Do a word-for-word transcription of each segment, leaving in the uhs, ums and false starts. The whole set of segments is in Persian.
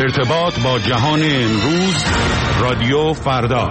ارتباط با جهان امروز، رادیو فردا.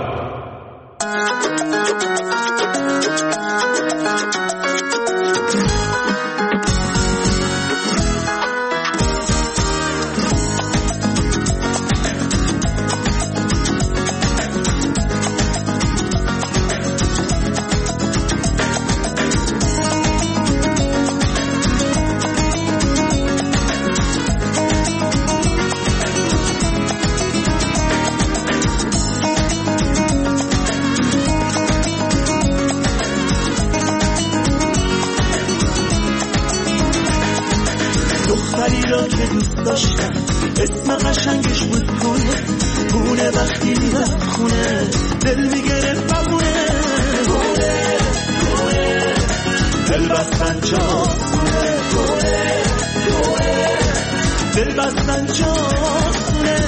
دختری را که دوست داشتم اسم قشنگش بود پونه، پونه وقتی میرم خونه دل میگرفت بمونه، پونه پونه دل بستن جا پونه، پونه پونه دل بستن جا پونه.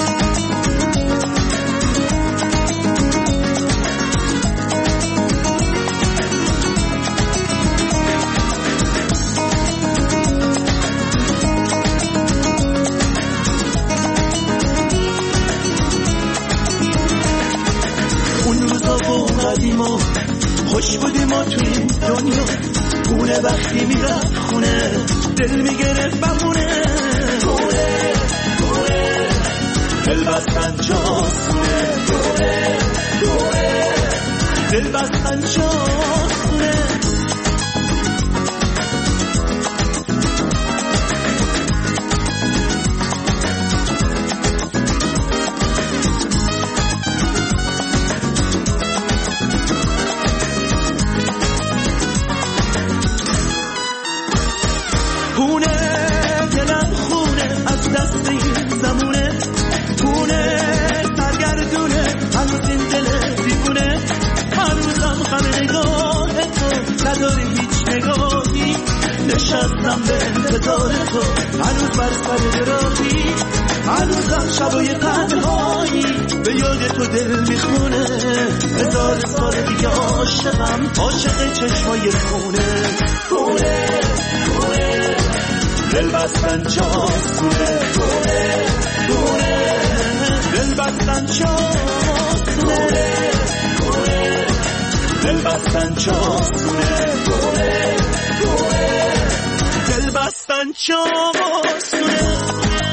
قدیما خوش بودیم ما تو این دنیا، پونه وقتی میرفت خونه دل میگرفت بمونه، پونه پونه دل بستن جا پونه، پونه پونه دل بستن جا پونه. نداری هیچ نگاهی نشستم به انتظار تو، هنوز بر سر راهی، هنوزم شبای تنهایی به یاد تو دل میخونه، هزار سال دیگه عاشقم، عاشق چشمای خونه، خونه خونه دل بستن جاست خونه، خونه خونه دل بستن جاست خونه، خونه دل بستن جاست خونه، خونه خونه دل بستن جاست خونه.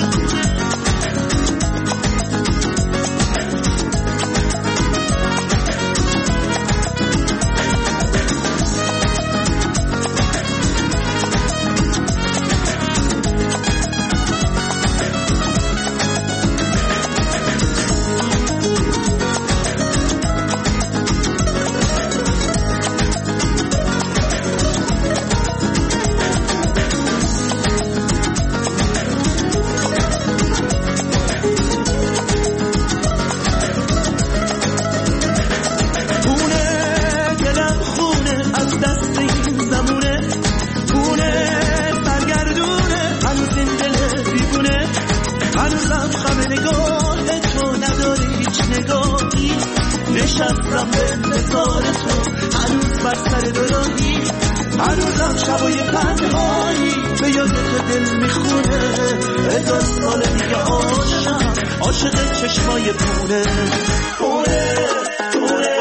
نشستم به انتظار تو، هنوز بر سر دوراهی، هنوزم شبای تنهایی به یاد تو دل میخونه، هزار سال دیگه عاشقم، عاشق چشمای پونه، پونه پونه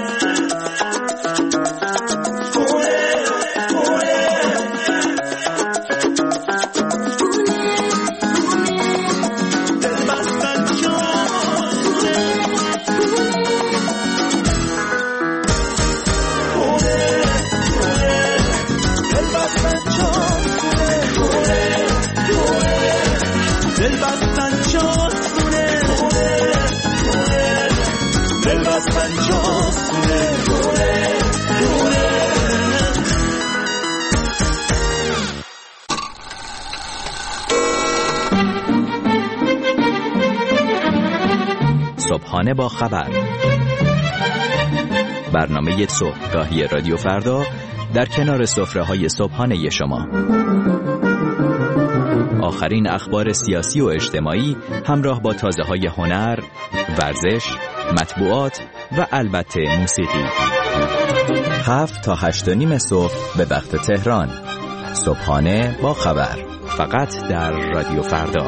صبحانه با خبر، برنامه صبحگاهی رادیو فردا در کنار سفره‌های صبحانه شما. آخرین اخبار سیاسی و اجتماعی همراه با تازه‌های هنر، ورزش، مطبوعات و البته موسیقی. هفت تا هشت و نیم صبح به وقت تهران. صبحانه با خبر. فقط در رادیو فردا.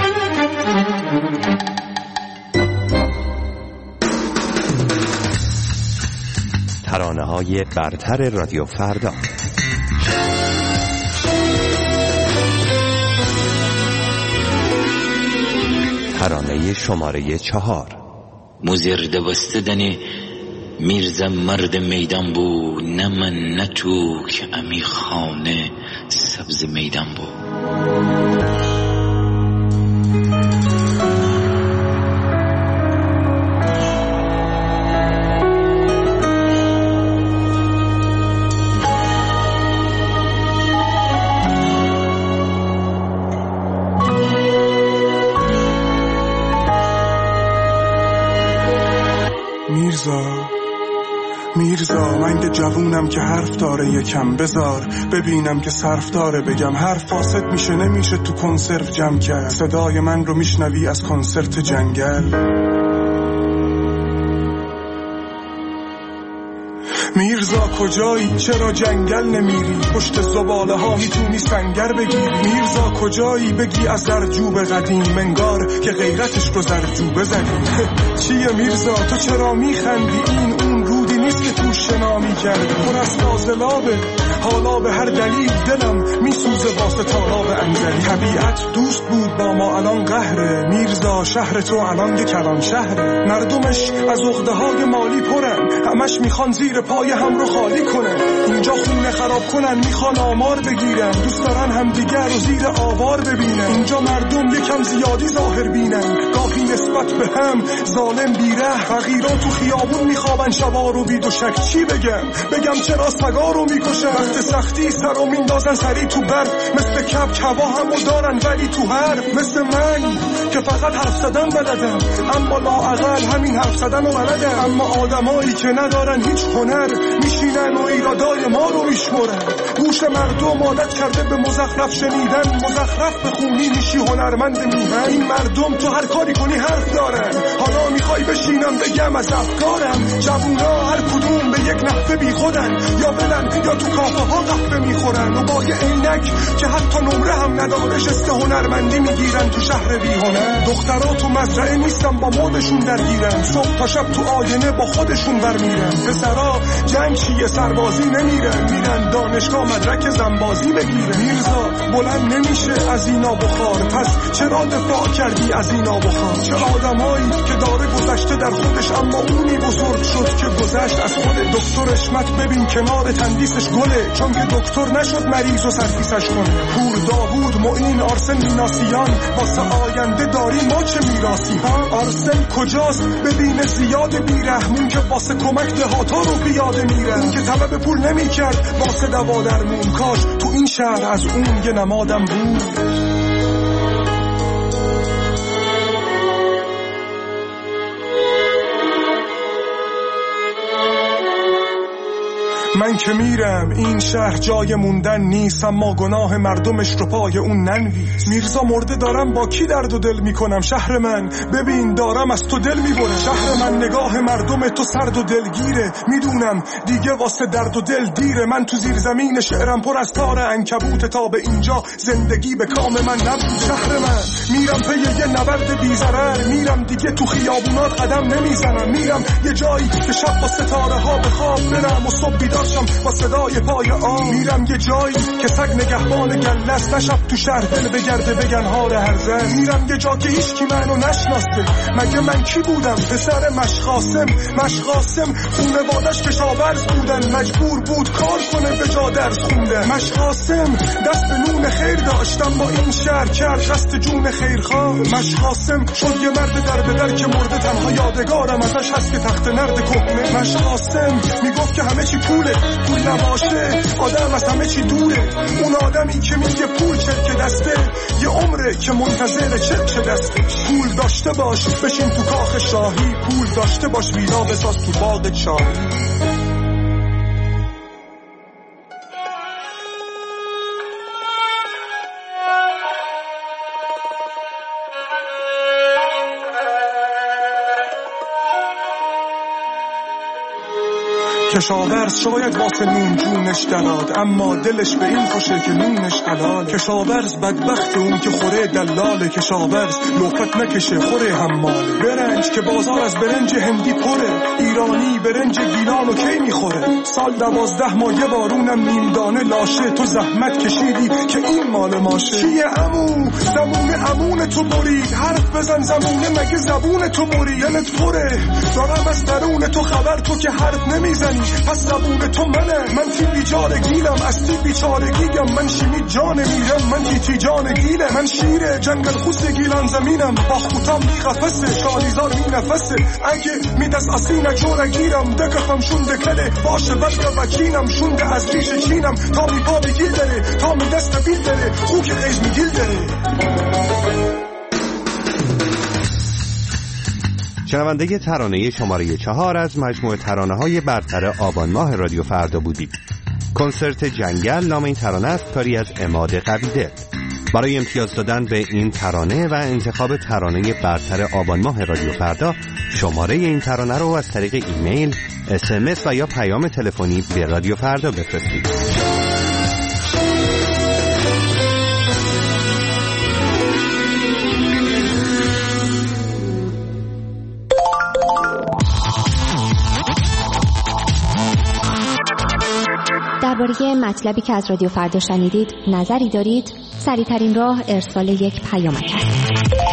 ترانه‌های برتر رادیو فردا. ترانه شماره چهار. مزرده بستدن میرزا مرد میدان بو، نه من نه تو که امی خانه سبز میدان بو. میرزا میرزا من که جوونم که حرف داره یکم بذار ببینم که صرف داره بگم حرف فاسد میشه نمیشه تو کنسرو جمع کرد صدای من رو میشنوی از کنسرت جنگل میرزا کجایی چرا جنگل نمیری پشت زباله ها میتونی سنگر بگیری میرزا کجایی بگی از زرجوب قدیم منگار که غیرتش رو زرجوبه زدیم چیه میرزا تو چرا میخندی این اون رودی نیست که تو شنا میکردی پر از فاضلابه حالا به هر دلیل دلم میسوزه واسه تالاب انزلی طبیعت دوست بود با ما الان قهره میرزا شهر تو الان یک کلان شهره مردمش از عقده های مالی پرن همش میخوان زیر پای هم رو خالی کنن اینجا خونه خراب کنن میخوان آمار بگیرن دوست دارن همدیگر رو زیر آوار ببینن اینجا مردم یکم زیادی ظاهر بینن گاهی نسبت به هم ظالم بیره فقیران تو خیابون میخوابن شبا رو بید و شک چی بگم بگم چرا سگا رو میکشن وقت سختی سر رو میندازن سری تو برد مثل کب کبا همو دارن ولی تو هر مثل من که فقط حرف زدن بلدم اما لااقل همین حرف زدن رو بلدم اما آدمایی که ندارن هیچ هنر میشینن و ایرادای ما رو میشمرن گوش مردم عادت کرده به مزخرف شنیدن مزخرف بخونی میشی هنرمند میهن این مردم تو هر کاری کنی حرف دارن حالا میخوای بشینم بگم از افکارم جوونا هر کدوم به یک نحوه بی خودن یا بلن یا تو کافه ها قهوه میخورن و با یه عینک که حتی نمره هم نداره شسته هنرمندی میگیرن تو شهر بی هنر دخترها تو مزرعه نیستن با مودشون درگیرن صبح تا شب تو آینه با خودشون برمیرن پسرا جنگ چیه سربازی نمیرن میرن دانشگاه مدرک زنبازی بگیرن میرزا بلند نمیشه از اینا بخار پس چرا دفاع کردی از اینا بخار چه آدمایی که داره گذشته در خودش اما اونی بزرگ شد که گذشت از خود دکتر اشمت ببین کنار تندیسش گله چون که دکتر نشد مریض و سرفیسش کنه پور داوود معین آرسن میناسیان واسه آینده داریم ما چه میراسی ها آرسن کجاست ببین زیاد بیرحمون که واسه کمک دهاتا رو بیاده میره اون که طلب پول نمیکرد واسه دوا درمون کاش تو این شهر از اون یه نمادم بود من که میرم این شهر جای موندن نیست اما گناه مردمش رو پای اون ننویس میرزا مرده دارم با کی درد و دل میکنم شهر من ببین دارم از تو دل میبرم شهر من نگاه مردم تو سرد و دلگیره میدونم دیگه واسه درد و دل دیره من تو زیر زمین شعرم پر از تار عنکبوت تا به اینجا زندگی به کام من نبود شهر من میرم پی یه نبرد بی‌ضرر میرم دیگه تو خیابونات قدم نمیزنم میرم یه جایی که شب با ستاره ها به خواب برم و صبح بیدار با صدای پای آن میرم یه جایی که سگ نگهبان گلست نشب تو شهر دل بگرده بگن هار هر زن میرم یه جا که هیچ کی منو نشناسه مگه من کی بودم پسر مشقاسم مشقاسم خونوادش کشاورز بودن مجبور بود کار کنه به جا درس خوندن مشقاسم دست به نون خیر داشتم با این شهر کرد قصد جون خیرخواه مشقاسم شد یه مرد در به در که مرده تنها یادگارم ازش هست که تخت نرد کهنه مشقاسم میگفت که همه چی پوله پول نباشه آدم از همه چی دوره اون آدمی که میگه پول چرک دسته یه عمره که منتظر چرک دسته پول داشته باش بشین تو کاخ شاهی پول داشته باش ویلا بساز تو باغ چاهی کشاورز شاید واسه نون جونش دراد، اما دلش به این خوشه که نونش حلال. کشاورز بدبخت اون که خوره دلاله، کشاورز لقمت نکشه خوره حماله. برنج که بازار از برنج هندی پره، ایرانی برنج گیلان و کی میخوره. سال دوازده ماه یه بارونم نیم دانه لاشه، تو زحمت کشیدی که این مال ماشه. چیه عمو زمون عمون تو برید، حرف بزن زمونه مگه زبون تو برید. دلت پره دارم از درون تو خبر، تو که حرف نمیزنی پس زبون تو منه. من تی بیچاره گیلم از تی بیچاره گیگم، من شیمی جان میرم من تی جان گیله. من شیر جنگل خوست گیلان زمینم، با خوتم می قفسه شالیزار می نفسه. اگه می دست اصینه جوره گیرم، دکخم شونده کله باشه بلگه وکینم. شونده از ریش چینم تا می پا بگیل داره، تا می دست بیل داره خوک قیز می گیل داره. شنونده ترانه شماره چهار از مجموعه ترانه‌های برتر آبان ماه رادیو فردا بودید. کنسرت جنگل نام این ترانه است، کاری از عماد قویدل. برای امتیاز دادن به این ترانه و انتخاب ترانه برتر آبان ماه رادیو فردا، شماره این ترانه رو از طریق ایمیل، اس ام اس و یا پیام تلفنی به رادیو فردا بفرستید. درباره مطلبی که از رادیو فردا شنیدید نظری دارید؟ سریع‌ترین راه ارسال یک پیامک است.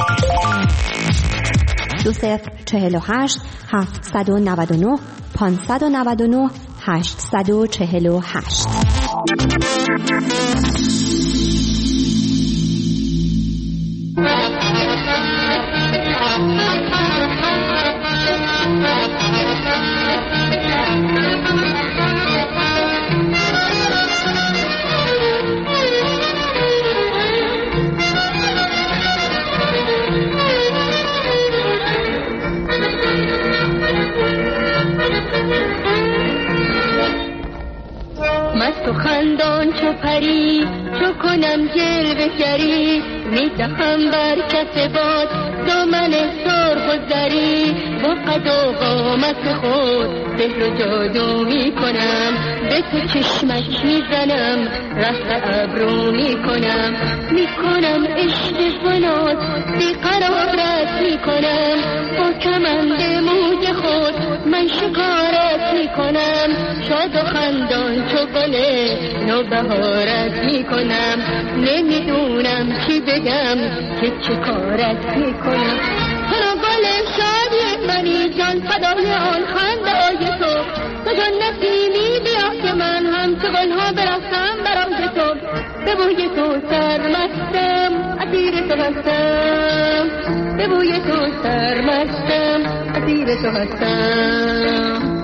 دو صفر چهل و هشت هفتصد و نود و نه پانصد و نود و نه هشتصد و چهل و هشت. مست و خندان چو پری، چو کنم جلوه گری، میدهم بر کف باد دامن سرخ و زری. با قد و قامت خود سحر و جادو میکنم، به تو چشمک میزنم رفت ابرو میکنم. میکنم عشق بنات بیقرارت میکنم، با کمند موج خود من شکارت میکنم. شاد و خندان چو گل نوبهارت میکنم، نمیدونم چی بگم که چه کارت میکنم. تو گل شادی منی جان، فدای آن خنده‌های تو. تو جان نسیمی بیا که من هم تو گلها برفتم برای تو. به بوی تو سرمستم اسیر تو هستم، به بوی تو سرمستم اسیر تو هستم.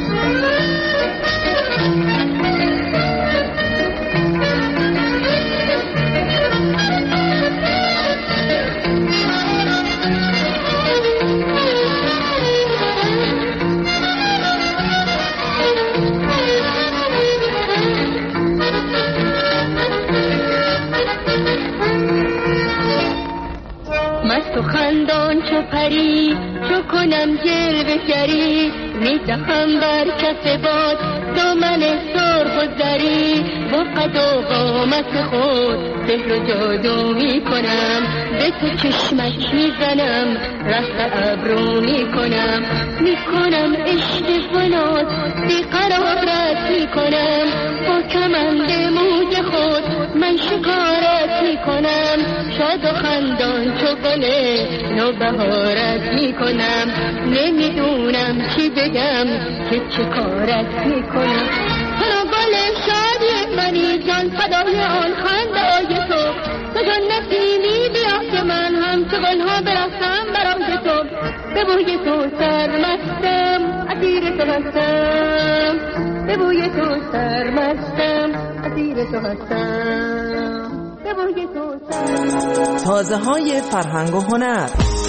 مست و خندان چو پری، چو کنم جلوه گری، میدهم بر کف باد دامن سرخ و زری. با قد و قامت خود سحر و جادو میکنم، به تو چشمک میزنم رفت ابرو میکنم. میکنم عشق بنات بیقرارت میکنم، با کمند موج خود من شکارت میکنم. شاد و خندان چو گل نوبهارت میکنم، نمیدونم چی بگم که چه کارت میکنم. تو گل شادی منی جان، فدای آن خنده‌های تو. تو جان نسیمی بیا که من هم تو گلها برفتم برای تو. به بوی تو سرمستم اسیر تو هستم، به بوی تو سرمستم اسیر تو هستم، به بوی تو سرمستم. تازه های فرهنگ و هنر.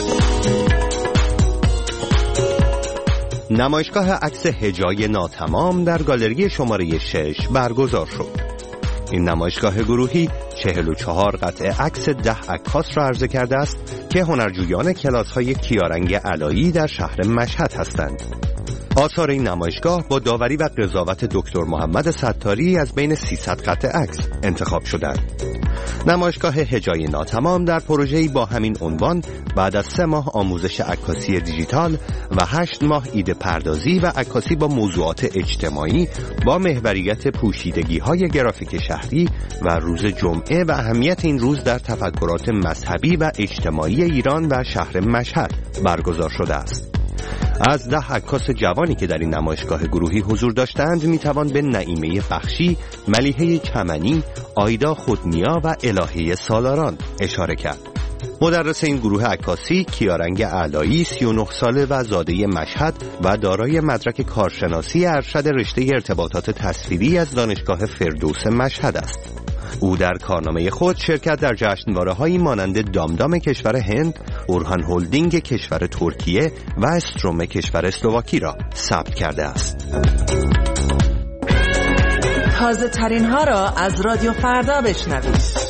نمایشگاه عکس هجای ناتمام در گالری شماره شش برگزار شد. این نمایشگاه گروهی چهل و چهار قطعه عکس ده عکاس را عرضه کرده است که هنرجویان کلاس‌های کیارنگ علایی در شهر مشهد هستند. آثار این نمایشگاه با داوری و قضاوت دکتر محمد ستاری از بین سیصد قطعه عکس انتخاب شدند. نمایشگاه هجای ناتمام در پروژه‌ای با همین عنوان بعد از سه ماه آموزش عکاسی دیجیتال و هشت ماه ایده پردازی و عکاسی با موضوعات اجتماعی با محوریت پوشیدگی‌های گرافیک شهری و روز جمعه و اهمیت این روز در تفکرات مذهبی و اجتماعی ایران و شهر مشهد برگزار شده است. از ده عکاس جوانی که در این نمایشگاه گروهی حضور داشتند میتوان به نعیمه بخشی، ملیحه چمنی، آیدا خودنیا و الهه سالاران اشاره کرد. مدرس این گروه عکاسی کیارنگ علایی سی و نه ساله و زاده مشهد و دارای مدرک کارشناسی ارشد رشته ارتباطات تصویری از دانشگاه فردوس مشهد است. او در کارنامه خود شرکت در جشنواره‌هایی مانند دامدام کشور هند، اورهان هولدینگ کشور ترکیه و استروم کشور اسلواکی را ثبت کرده است. تازه ترین ها را از رادیو فردا بشنوید.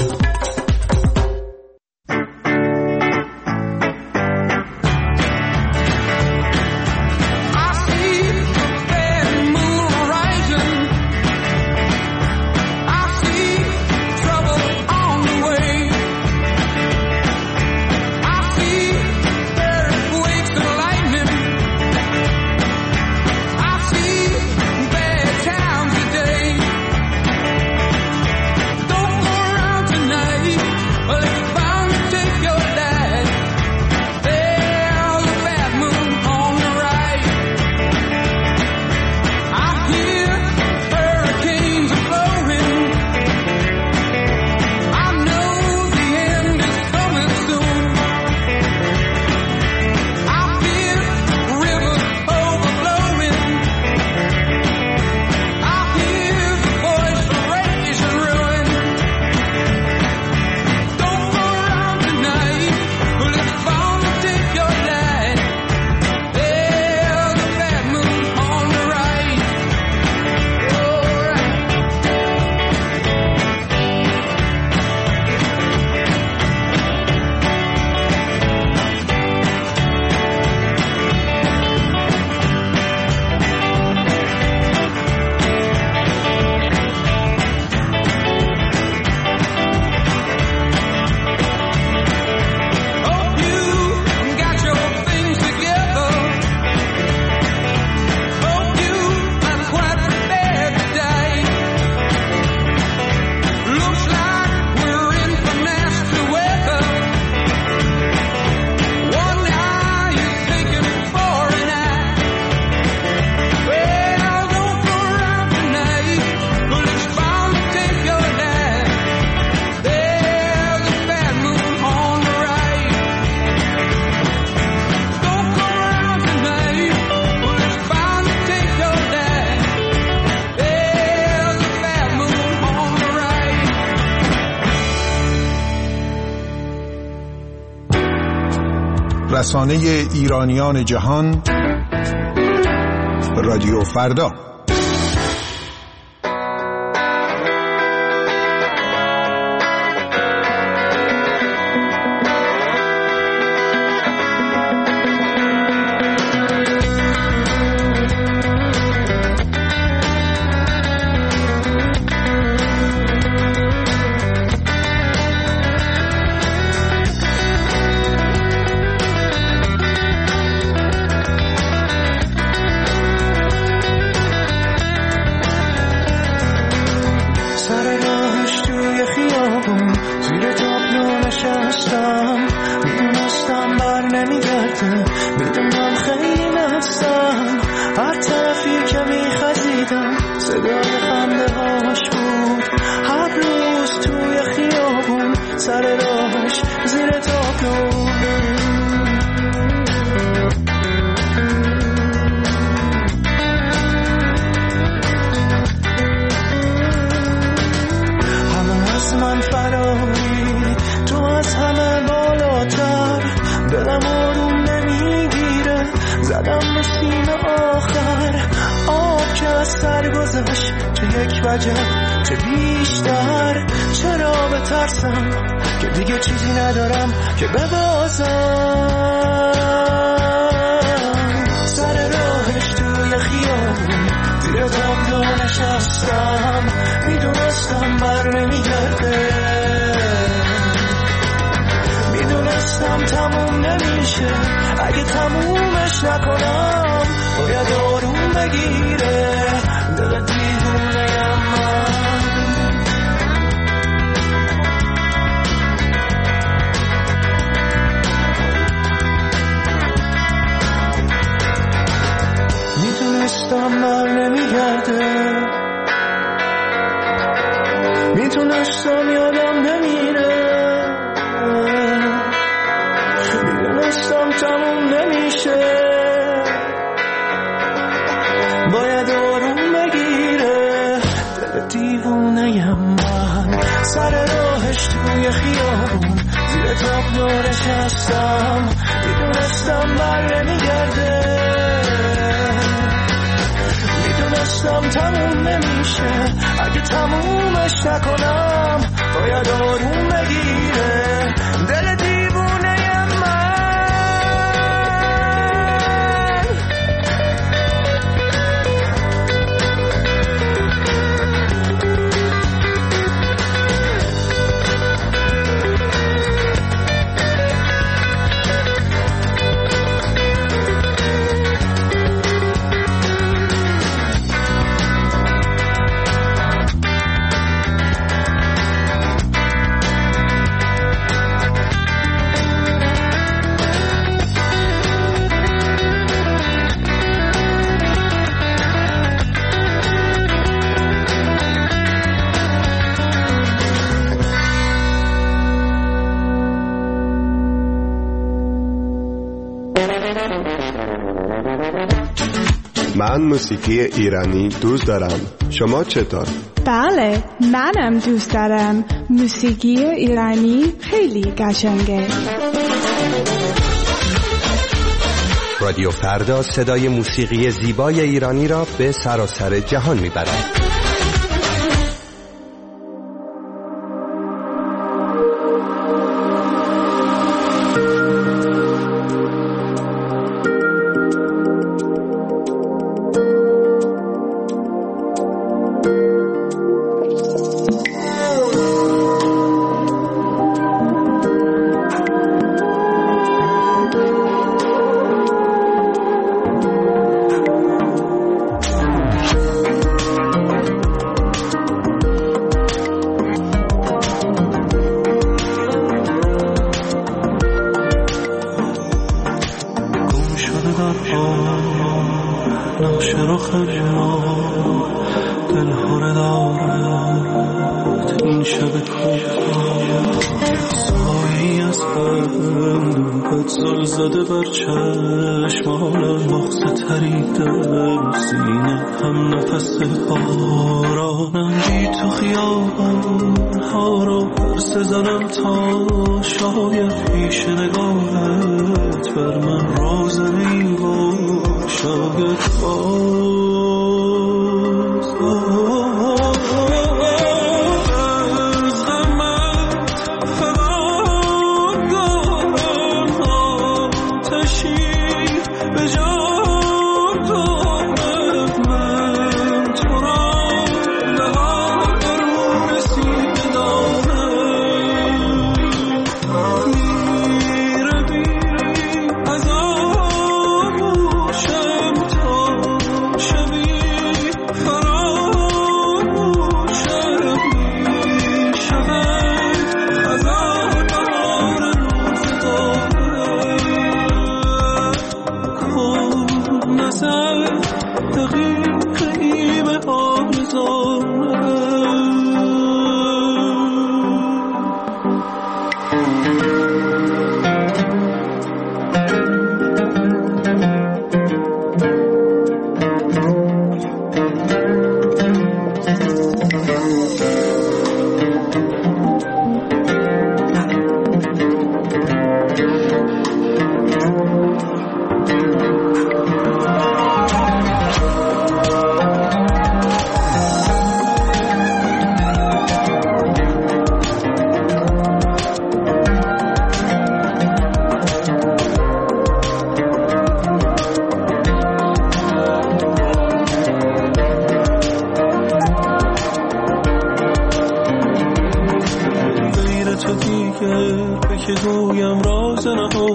رسانه ایرانیان جهان، رادیو فردا. چه بیشتر چرا بترسم که دیگه چیزی ندارم که ببازم سر راهش تو نمیشه اگه تمومش نکنم باید آروم بگیره دل دیوونه‌ام من میتونستم بر نمیگرده میتونستم یادم نمیره میدونستم تموم نمیشه باید آروم بگیره دل دیوونه‌ام من سر راهش توی خیابون زیر تابدارش هستم میدونستم بر نمیگرده میدونستم تموم نمیشه اگه تمومش نکنم باید آروم بگیره دل دیوونه‌ام من من موسیقی ایرانی دوست دارم. شما چطور؟ بله، منم دوست دارم. موسیقی ایرانی خیلی قشنگه. رادیو فردا صدای موسیقی زیبای ایرانی را به سراسر جهان میبرد.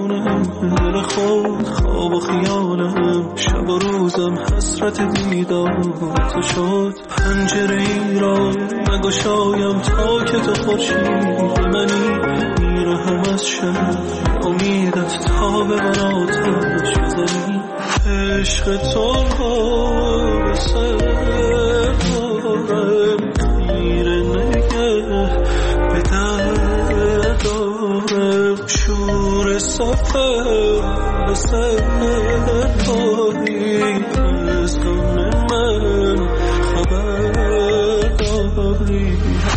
نتوانم دل خود خواب و خیالم شب و روزم حسرت دیدار تو شد پنجره ای را نگشایم تا که تو خورشید منی میرهم از شب امیدت تا به من آتش بزنی عشق تو به سر دارم خیره نگه به در دارم شور سفر به سر داری از غم من خبر داری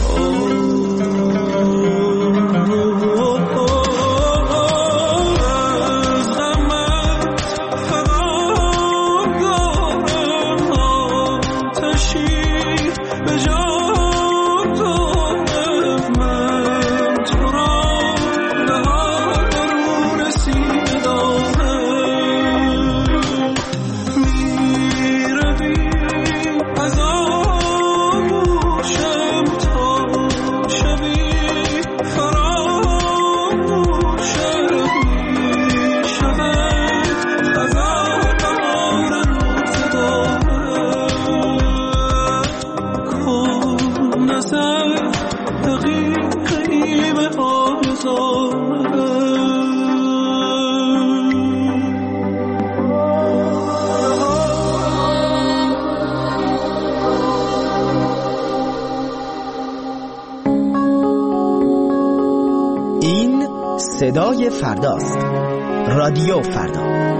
صدای فرداست. رادیو فردا.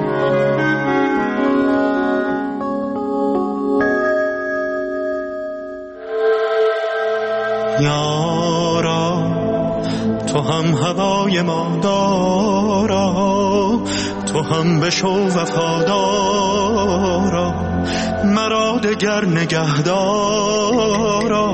یارا تو هم هوای ما دارا، تو هم بشو وفادارا، مرا دگر نگهدارا،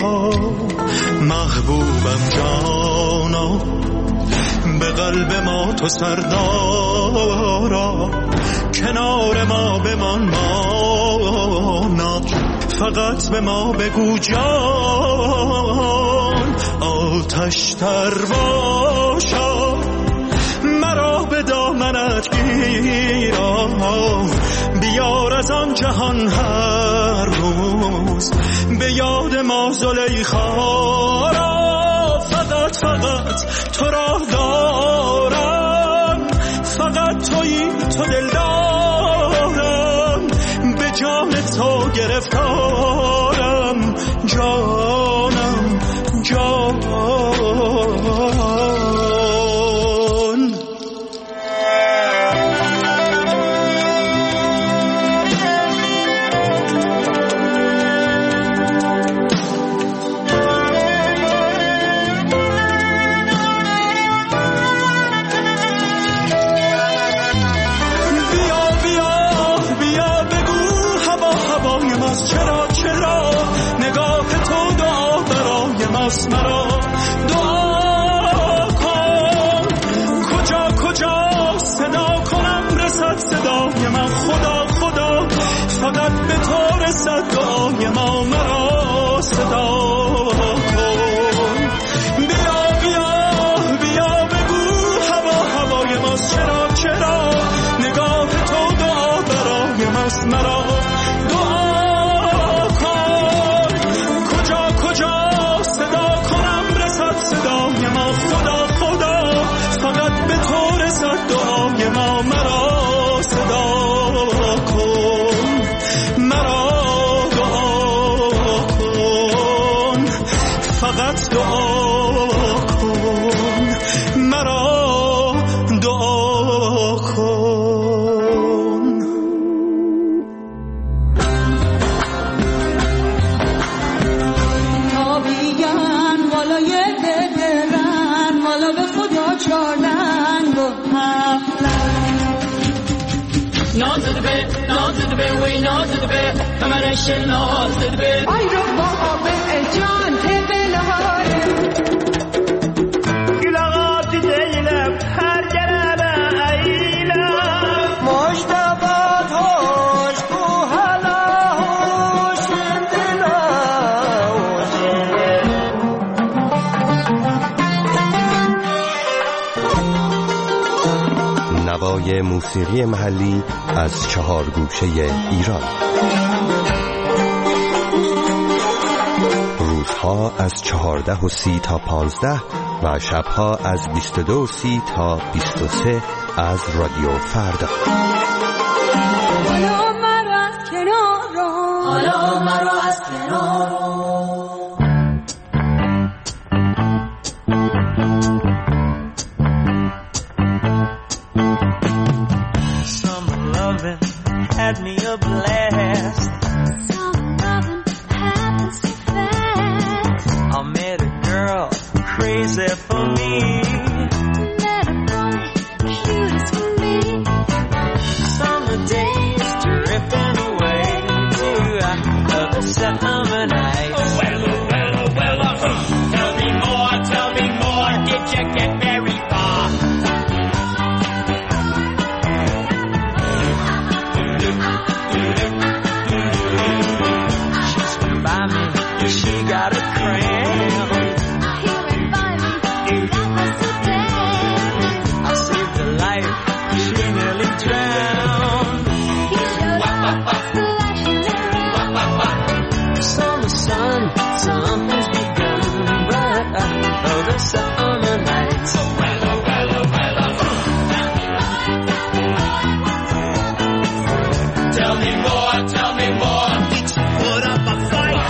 محبوبم جانا، به قلب ما تو سردارا، کنار ما بمان مانا، فقط به ما بگو جان، آتش تر باشا، مرا به دامنت گیرا، بیار از آن جهان هر روز به یاد ما زلیخا را، فقط فقط تو را دارم، فقط تویی تو دل دارم، به جان تو گرفتارم، جانم جان. مرا دعا کن، کجا کجا صدا کنم رسد صدای من، خدا خدا فقط به تو رسد دعای ما، مرا صدا کن، بیا بیا بیا بگو هوا هوای ماست، چرا چرا نگاه تو دعا برای ماست، مرا صدای ما، خدا خدا فقط به تو رسد دعای ما، مرا صدا کن، مرا دعا کن، فقط دعا کن، مرا دعا کن. آبیان والای نازد به نازد به وی نازد به کمرش نازد به ای رو با به جان تبلهار گلغات دیلم هر جربه ایلم مشتبات هوش کو حالا هوش دلا نوای موسیقی محلی از چهار گوشه ایران. روزها از چهارده و سی تا پانزده و شبها از بیست و دو و سی تا بیست و سه از رادیو فردا. حالا مرا از کنار رو، حالا مرا از کنار رو. Had me a blast. Some loving happened so fast. I met a girl crazy for me. Met a boy cute for me. Summer days dripping away to other summer nights. Oh, well, oh, well, oh, well, oh, tell me more, tell me more. Did you get very far? She got a cramp. He went by me, he got me so damn. I saved her life, she nearly drowned. He showed up, splashing around. Summer sun, something's begun. But oh, the summer nights. Oh, well, oh, well, oh, well, oh. Tell me more, tell me more. Did you put up a fight?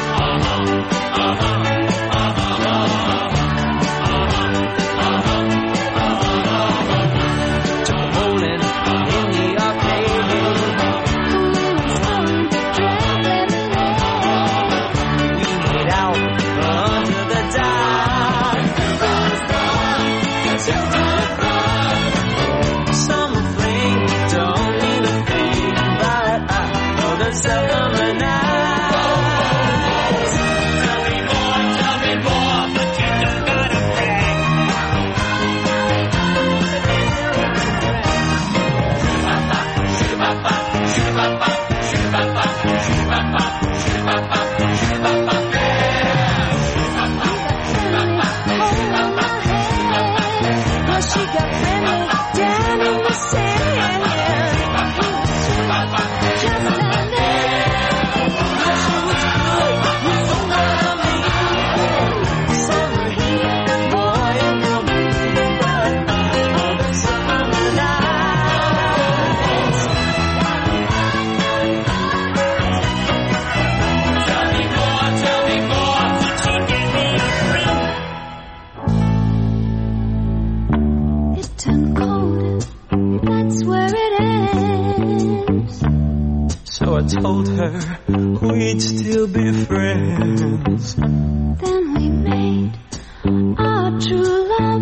Told her we'd still be friends. Then we made our true love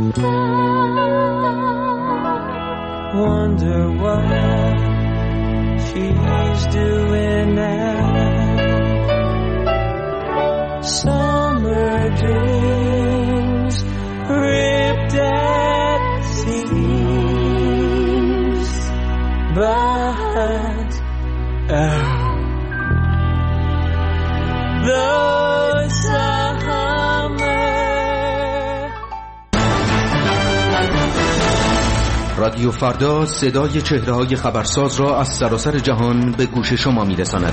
vow. Wonder what she's doing now. Summer dreams ripped at seams, but oh, رادیو فردا صدای چهره‌های خبرساز را از سراسر جهان به گوش شما می‌رساند.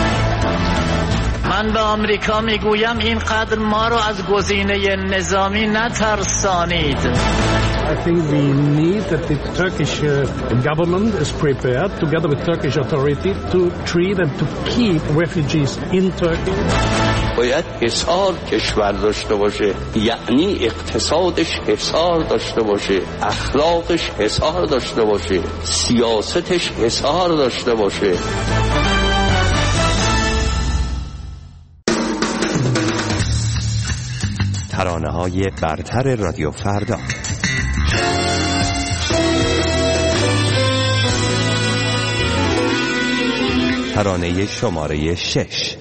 من به آمریکا میگویم اینقدر ما را از گزینه نظامی نترسانید. I think we need that the Turkish uh, government is prepared together with Turkish authority to treat and to keep refugees in Turkey. باید حصار کشور داشته باشه، یعنی اقتصادش حصار داشته باشه، اخلاقش حصار داشته باشه، سیاستش حصار داشته باشه. ترانه‌های برتر رادیو فردا. ترانه شماره شش.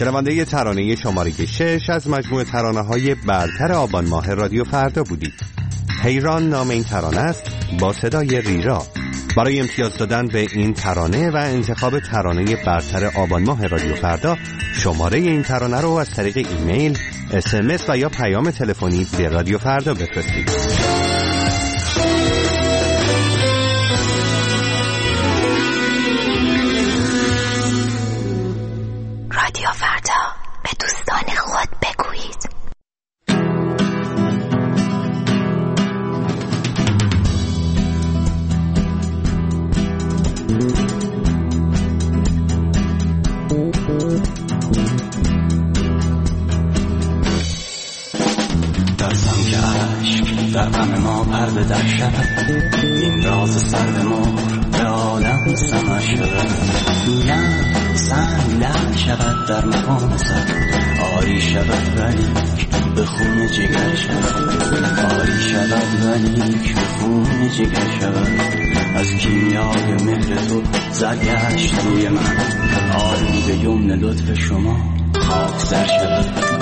شنونده ترانه شماره شش از مجموعه ترانه‌های برتر آبان ماه رادیو فردا بودید. حیران نام این ترانه است با صدای ریرا. برای امتیاز دادن به این ترانه و انتخاب ترانه برتر آبان ماه رادیو فردا شماره این ترانه رو از طریق ایمیل، اس ام اس و یا پیام تلفنی به رادیو فردا بفرستید. رادیو فردا، به دوستان خود بگویید. دستم که عشق در غم ما پرده در شود، این راز سرد مار به عالم سمر شود. گویم سنگ لعل شود در مقام سر، آری شود ولیک به خون جگر شود. آری شود ولیک به خون جگر شود. از کیمیای مهر تو زرگشت روی من، آری به یمن لطف شما خاک سر شود.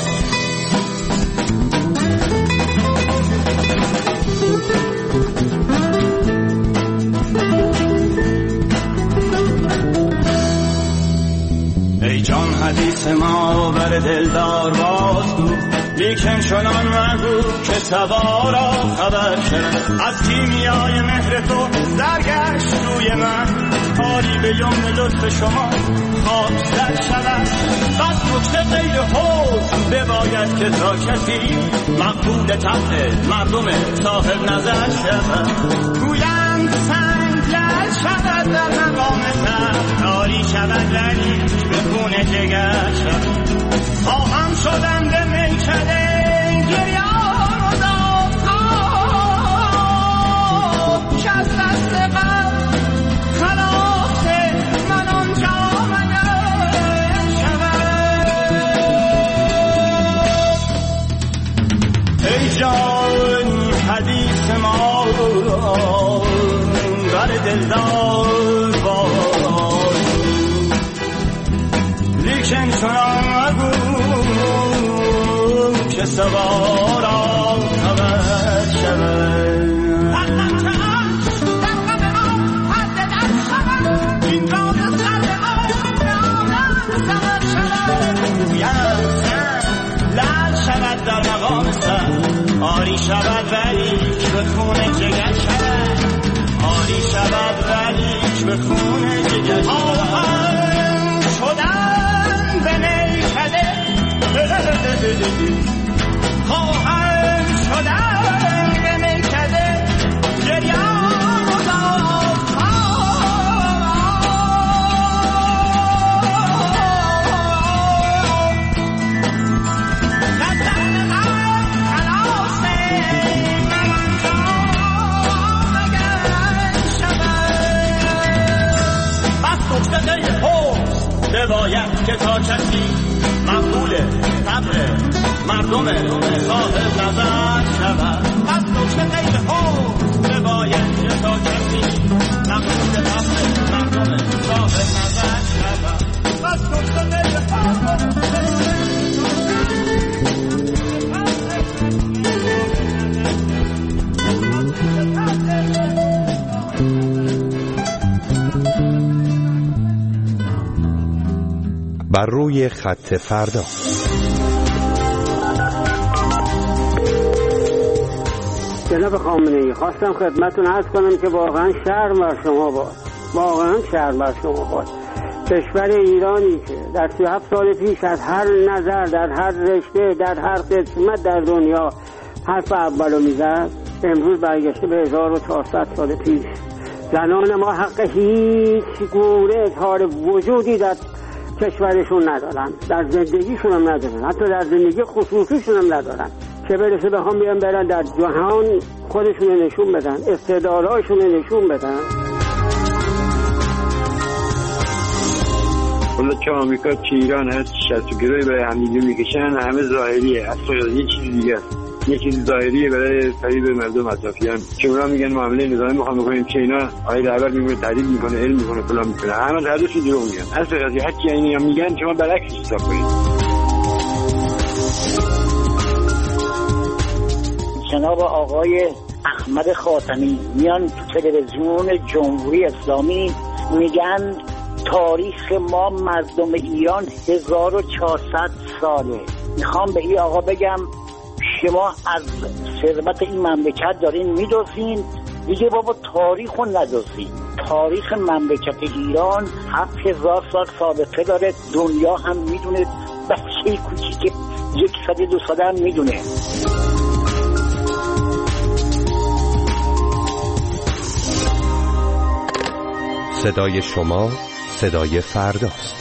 ای جان حدیث ما بر دلدار باز گو، لیکن چنان مگو که سوارا خبر شد. از کیمیای مهر تو زرگشت روی من، آری به یمن لطف شما خاک سر شود. بس نکته غیر حوض بباید که تا کسی مقبول طبع مردم صاحب نظر شود. گویند سنگ لعل شود در مقام سر، آری شود ولی به خون جگر شود. خواهم شدم به میکده گریان و داد که از دست قبل خلاص من آنجا مگر شود. ای جان حدیث ما بر دلدار باز، لیکن چنان مگو که سوارا خبر شود. در مقام سر، آری شود ولی به خون جگر شود. آری شود ولی به خون جگر شود. شدن به نیکده، خواهر شدن به نیکده جریان و داد. باید که تا کسی مقبول طبع مردم صاحب نظر شود. از نکته غیر حوض باید که تا کسی مقبول طبع مردم صاحب نظر شود. از نکته غیر حوض بر روی خط فردا. جناب خامنه‌ای، خواستم خدمتتون عرض کنم که واقعا شرم بر شما باد، واقعا شرم بر شما باد. کشور ایرانی که در سی و هفت سال پیش از هر نظر، در هر رشته، در هر قسمت در دنیا حرف اولو میزد، امروز برگشته به هزار و چهارصد سال پیش. زنان ما حق هیچ گونه اظهار وجودی در کشورشون ندارن، در زندگیشون هم ندارن، حتی در زندگی خصوصیشون هم ندارن، که برسه بخوام بیان برن در جهان خودشون نشون بدن، استعدادهاشون نشون بدن. حالا چه آمریکا چه ایران هست شست و گروهی به همدیگه میکشن، همه ظاهریه، اصلا یه چیزی دیگه است. یه چیز ظاهریه برای فریب مردم اطرافیان که اونا میگن معامله نظامی میخوام بکنیم که اینا آقای رهبر میگه تعریف میکنه علم میکنه فلان میکنه، همه هردوشون دروغ میگن. اصل قضیه هر کی اینو میگن شما برعکسش حساب کنید. جناب آقای احمد خاتمی میان تو تلویزیون جمهوری اسلامی میگن تاریخ ما مردم ایران هزار و چهارصد ساله. میخوام به این آقا بگم شما از ثروت این مملکت دارین میدوزین دیگه، بابا تاریخ رو ندوزین. تاریخ مملکت ایران هفت هزار سال سابقه داره، دنیا هم میدونه، بچه کوچیک یک ساله دو ساله هم میدونه. صدای شما صدای فرداست.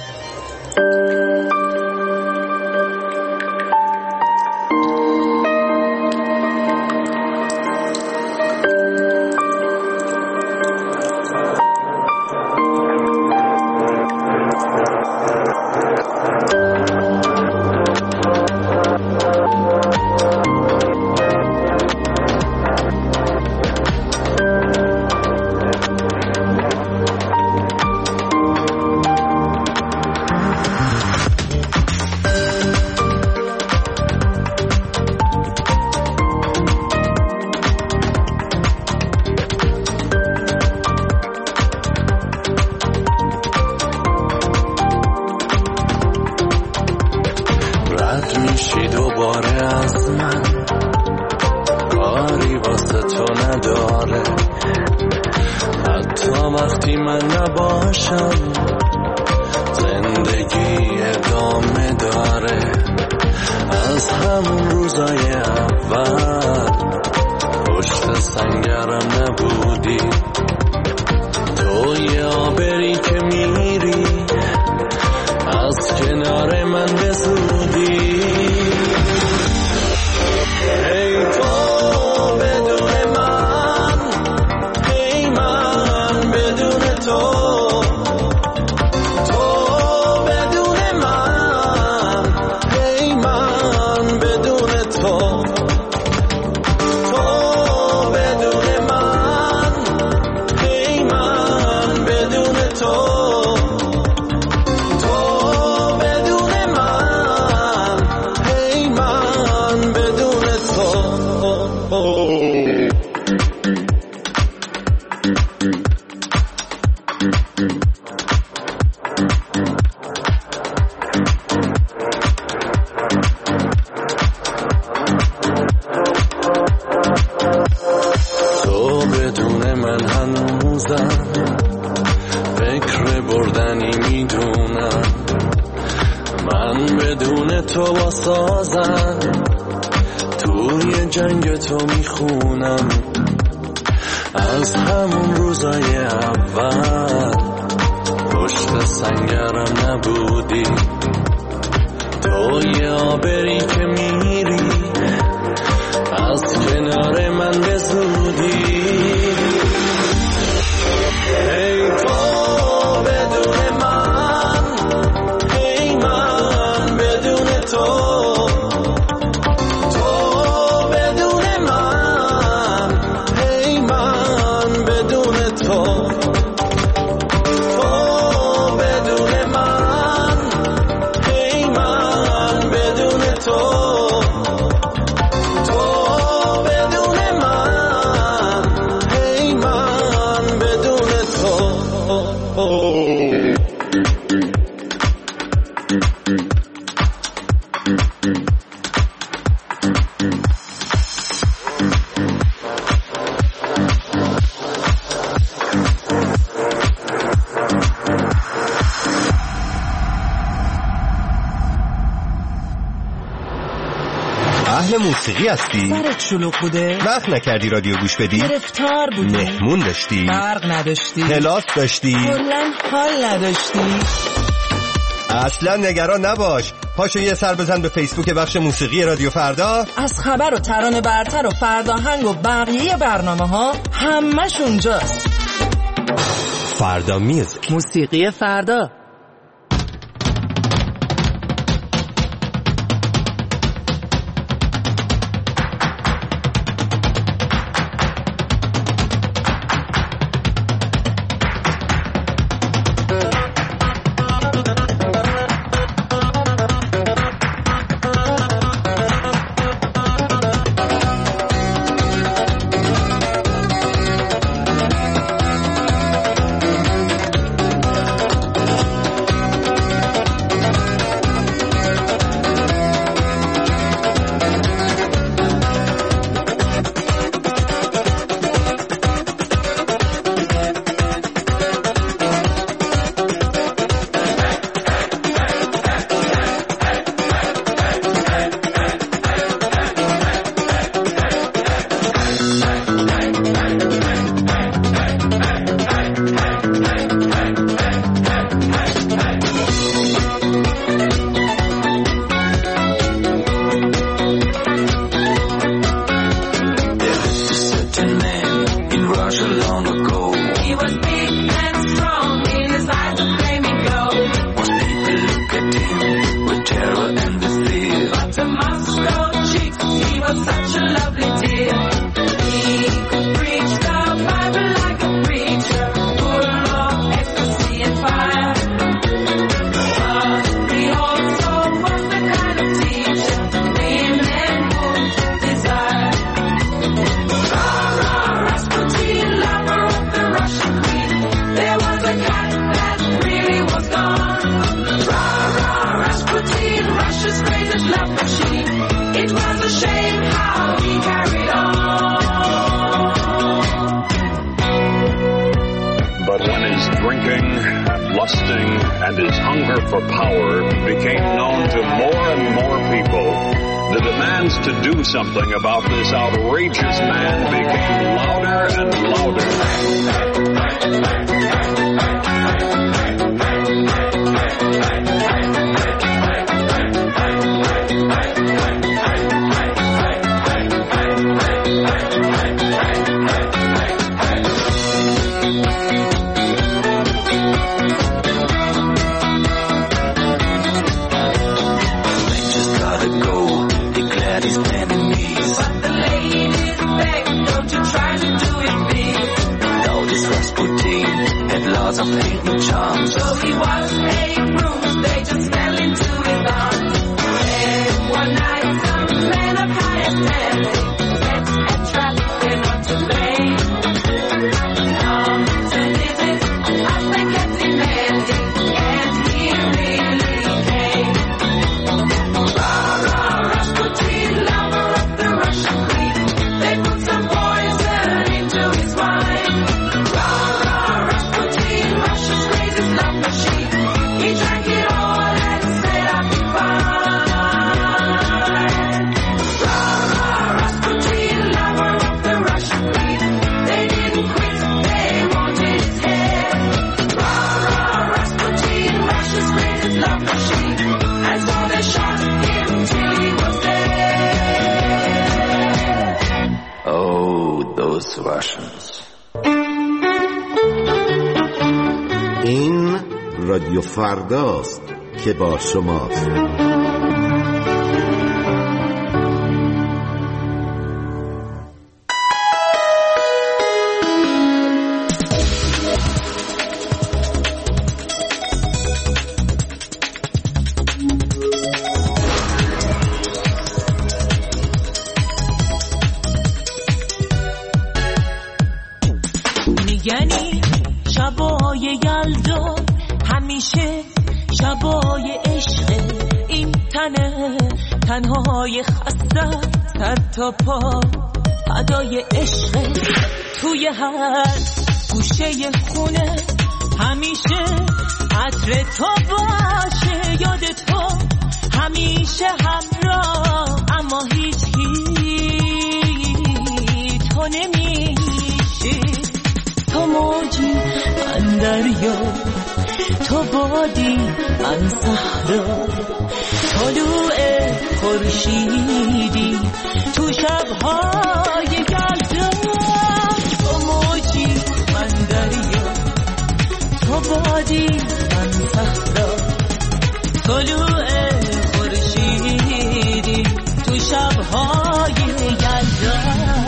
موسیقی هستی؟ سرت شلوغ بوده؟ وقت نکردی رادیو گوش بدی؟ گرفتار بودی؟ مهمون داشتی؟ برق نداشتی؟ کلاس داشتی؟ کلاً حال نداشتی؟ اصلا نگران نباش، پاشو یه سر بزن به فیسبوک بخش موسیقی رادیو فردا. از خبر و ترانه برتر و فرداهنگ و بقیه برنامه ها همش اونجاست. فردا میوزیک، موسیقی فردا. his drinking and lusting and his hunger for power became known to more and more people, the demands to do something about this outrageous man became louder and louder. Of hate and charms. So he was a bruise, they just fell into his arms. And one night some men of higher standing set a trap, they're not to blame. Arms and visits as they kept demanding, and he really came. Rah, rah, Rasputin, lover of the Russian queen. They put some poison into his wine. Rah, rah, Rasputin, Russia's greatest love machine. He drank it all and said I'll be fine. Rah, rah, Rasputin, lover of the Russian queen. They didn't quit, they wanted his head. Rah, rah, Rasputin, Russia's greatest love machine. And so they shot him till he was dead. Oh, those Russians. این رادیو فرداست که با شماست. میگنی شبای یلدا همیشه شبای عشق، این تنه تنهای خسته سر تا پا فدای عشق. توی هر گوشه خونه همیشه عطر تو باشه، یاد تو همیشه همراه، اما هیچ هیچ تو نمیشه. تو موجی من دریا، تو بادی من صحرا، طلوع خورشیدی تو شب‌های یلدا. تو موجی من دریا، تو بادی من صحرا، طلوع خورشیدی تو شب‌های یلدا.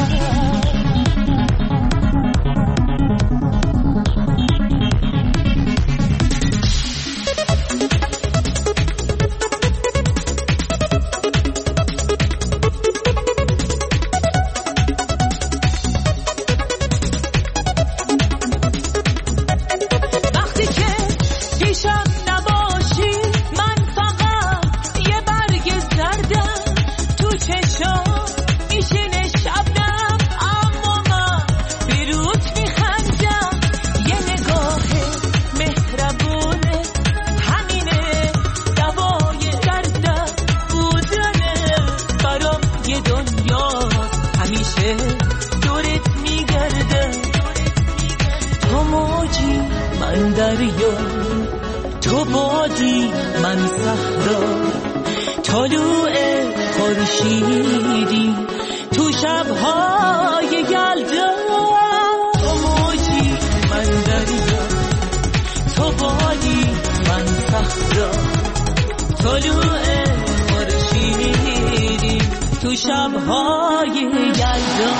تو بادی من صحرا، طلوع خورشیدی تو شب‌های یلدا. تو موجی من دریا، تو بادی من صحرا، طلوع خورشیدی تو شب‌های یلدا.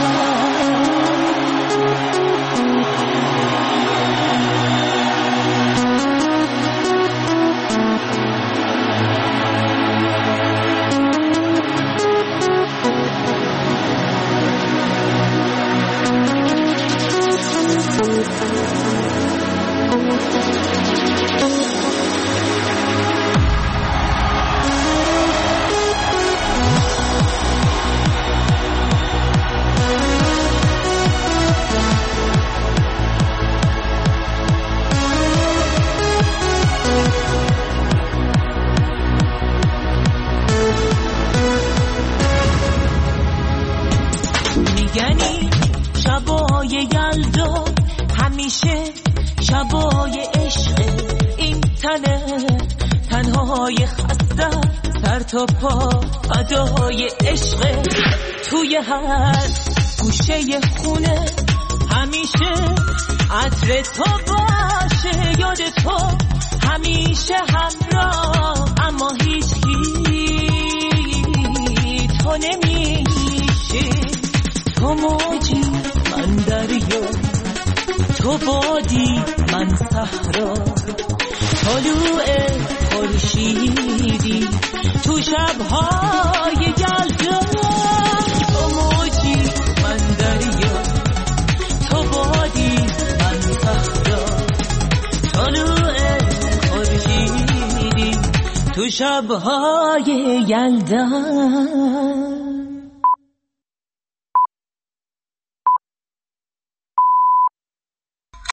همیشه شبای عشق این تنه تنهای خسته سر تا پا فدای عشق توی هر گوشه خونه همیشه عطر تو باشه یاد تو همیشه همراه اما هیچ کی تو نمیشه تو موجی من دریا تو بادی من صحرا طلوع خورشیدی تو شب‌های یلدا تو موجی من دریا تو بادی من صحرا طلوع خورشیدی تو شب‌های یلدا